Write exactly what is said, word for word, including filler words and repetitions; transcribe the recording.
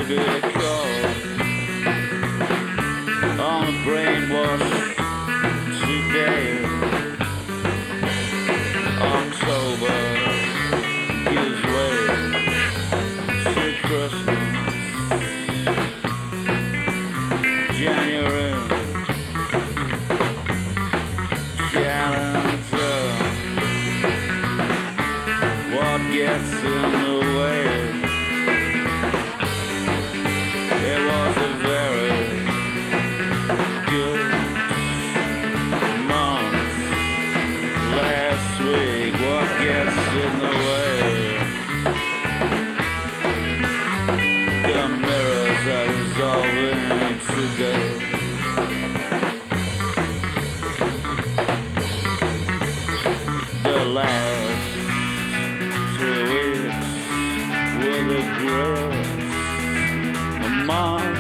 bit cold on the brainwash today. October gives way to Christmas. January calendar, what gets in the way? It was a very good month last week. What gets in the way? The mirrors are dissolving today. The last two weeks were the greatest month